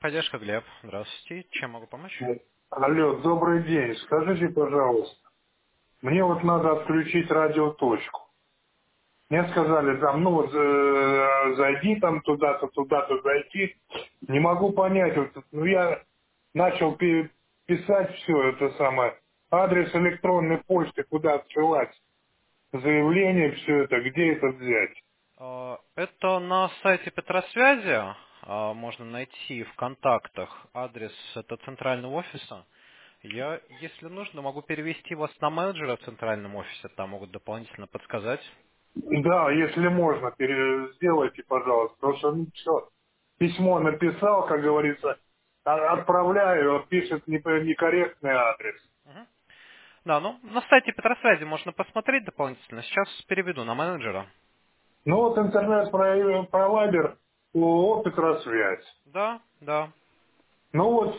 Поддержка, Глеб. Здравствуйте. Чем могу помочь? Алло, добрый день. Скажите, пожалуйста, мне вот надо отключить радиоточку. Мне сказали, там, ну вот, зайди там туда-то, туда-то зайти. Не могу понять, вот, ну я начал писать все это самое, адрес электронной почты, куда отсылать, заявление, все это, где это взять? Это на сайте Петросвязи. Можно найти в контактах адрес это центрального офиса. Я, если нужно, могу перевести вас на менеджера в центральном офисе. Там могут дополнительно подсказать. Да, если можно, сделайте, пожалуйста, потому что, ну, все, письмо написал, как говорится, отправляю, он пишет некорректный адрес. Мгм. Да, ну, на сайте Петросвязи можно посмотреть дополнительно. Сейчас переведу на менеджера. Ну вот интернет-провайдер ООО «Петросвязь». Да, да. Ну вот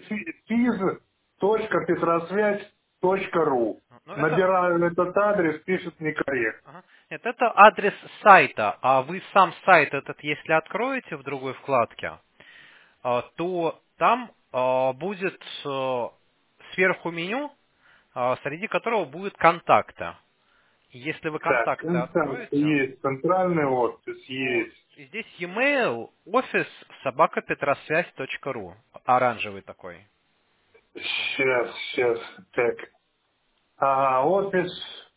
fiz.petrosвязь.ру. Ну, это Набираю этот адрес, пишет некорректно. Ага. Нет, это адрес сайта, а вы сам сайт этот, если откроете в другой вкладке, то там будет сверху меню, среди которого будут контакты. И если вы Так, контакты ну, там откроете, есть центральный офис, вот, есть. и здесь e-mail офис собакапетросвязь.ру, оранжевый такой. Сейчас, так. Ага, офис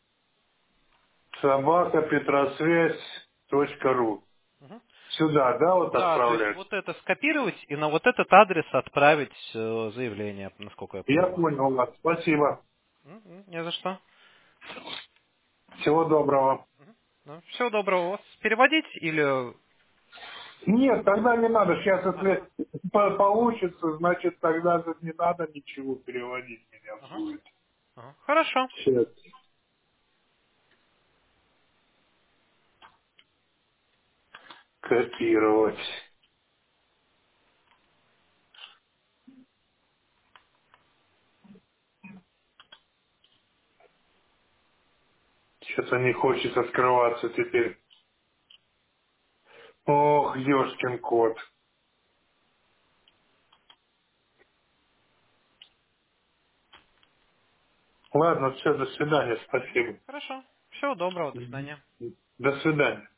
собака петросвязь.ру. Мгм. Сюда, да, вот Да, то есть отправлять? вот это скопировать и на вот этот адрес отправить заявление, насколько я Я понимаю. понял вас. Спасибо. Не за что. Всего доброго. Ну, всего доброго. У вас переводить или... Нет, тогда не надо. Сейчас, Ага, если получится, значит, тогда же не надо ничего переводить меня ага, будет. ага. Хорошо. Сейчас. Копировать. Что-то не хочет открываться теперь. Ох, ешкин кот. Ладно, все, до свидания, спасибо. Хорошо. Всего доброго. До Мгм. свидания. До свидания.